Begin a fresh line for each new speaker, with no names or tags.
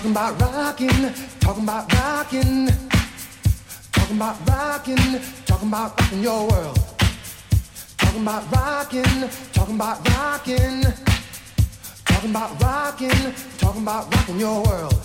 talking about rocking, talking about rocking your world. Talking about rocking, talking about rocking, talking about rocking, talking about rocking your world.